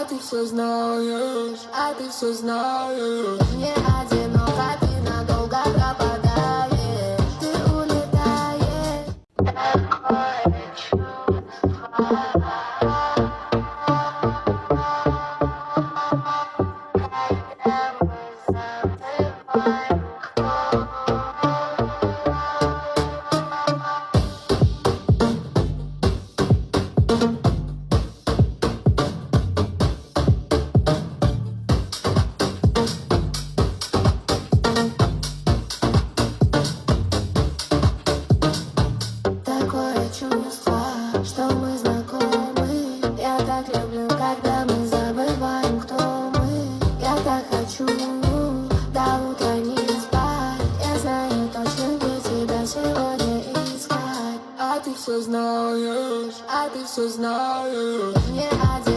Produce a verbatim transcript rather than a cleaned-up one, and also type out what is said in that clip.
А ты все знаешь, а ты все знаешь. Мне одиноко, ты надолго пропадаешь. Ты улетаешь. Такое чувство, что мы знакомы. Я так люблю, когда мы забываем, кто мы. Я так хочу до утра не спать. Я знаю точно, где тебя сегодня искать. А ты все знаешь, а ты все знаешь. Мне один